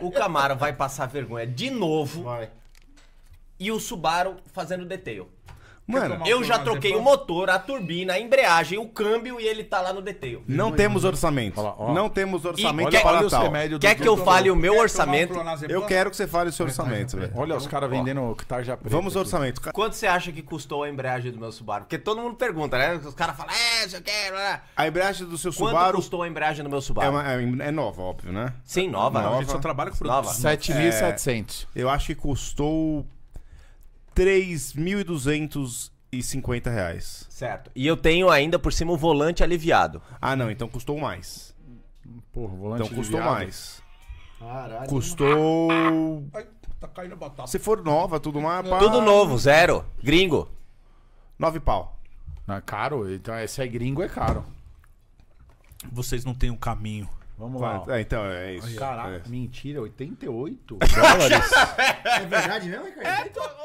o Camaro vai passar vergonha de novo. Vai. E o Subaru fazendo detail. Mano, Eu já troquei o motor, a turbina, a embreagem, o câmbio e ele tá lá no detail. não temos orçamento. Olha lá, ó. Não temos orçamento quer- para Olha os tal. remédios Quer que eu fale o meu orçamento? Eu quero que você fale o seu orçamento, velho. Olha os caras vendendo tarja preta. Vamos ao aqui. orçamento. Quanto você acha que custou a embreagem do meu Subaru? Porque todo mundo pergunta, né? Os caras falam, eu quero. A embreagem do seu Quanto Subaru custou a embreagem do meu Subaru? é nova, óbvio, né? Sim, nova. Nova. A gente só trabalha com Nova. produtos. 7.700. Eu acho que custou R$3.250. Certo. E eu tenho ainda por cima o volante aliviado. Ah, não, então custou mais. Porra, volante Então custou aliviado. mais. Caralho. Custou... Ai, tá caindo batata. Se for nova, tudo mais... pá, Tudo novo, zero. Gringo. 9 pau. Não, é caro? Então esse é gringo, é caro. Vocês não têm um caminho. Vamos lá. ó. Então, é isso. Caraca, É. mentira, 88 dólares. É verdade mesmo, Ricardo?